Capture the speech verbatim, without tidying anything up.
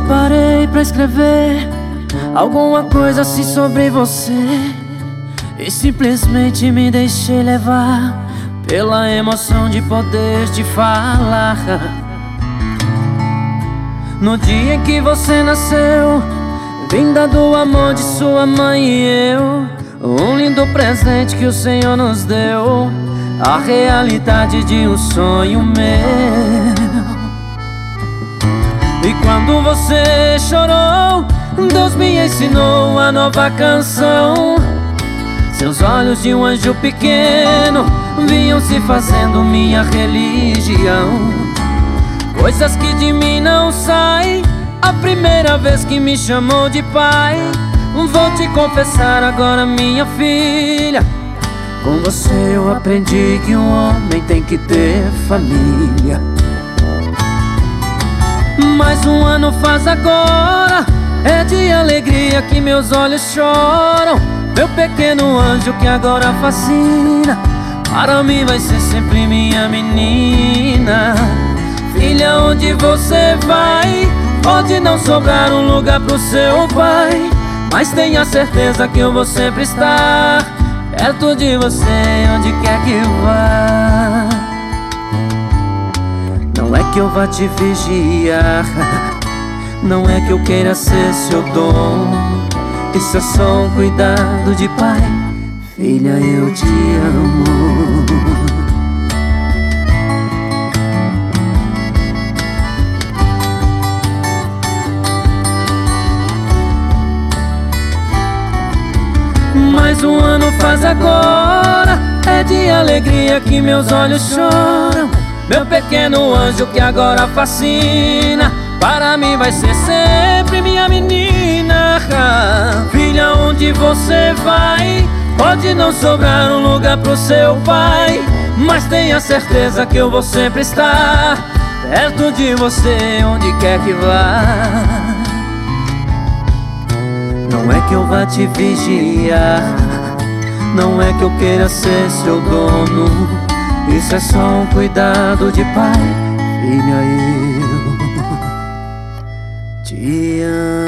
parei pra escrever alguma coisa assim sobre você e simplesmente me deixei levar pela emoção de poder te falar. No dia em que você nasceu, vinda do amor de sua mãe e eu, um lindo presente que o Senhor nos deu, a realidade de um sonho meu. E quando você chorou, Deus me ensinou a nova canção. Seus olhos de um anjo pequeno vinham se fazendo minha religião. Coisas que de mim não saem, a primeira vez que me chamou de pai. Vou te confessar agora, minha filha, com você eu aprendi que um homem tem que ter família. Mais um ano faz agora, é de alegria que meus olhos choram. Meu pequeno anjo que agora fascina, para mim vai ser sempre minha menina. Filha, onde você vai, pode não sobrar um lugar pro seu pai, mas tenha certeza que eu vou sempre estar perto de você, onde quer que vá. Não é que eu vá te vigiar, não é que eu queira ser seu dono, isso é só um cuidado de pai. Filha, eu te amo. Mais um ano faz agora, é de alegria que meus olhos choram. Meu pequeno anjo que agora fascina, para mim vai ser sempre minha menina. Filha, onde você vai, pode não sobrar um lugar pro seu pai, mas tenha certeza que eu vou sempre estar perto de você, onde quer que vá. Não é que eu vá te vigiar, não é que eu queira ser seu dono, isso é só um cuidado de pai. Filha, eu te amo.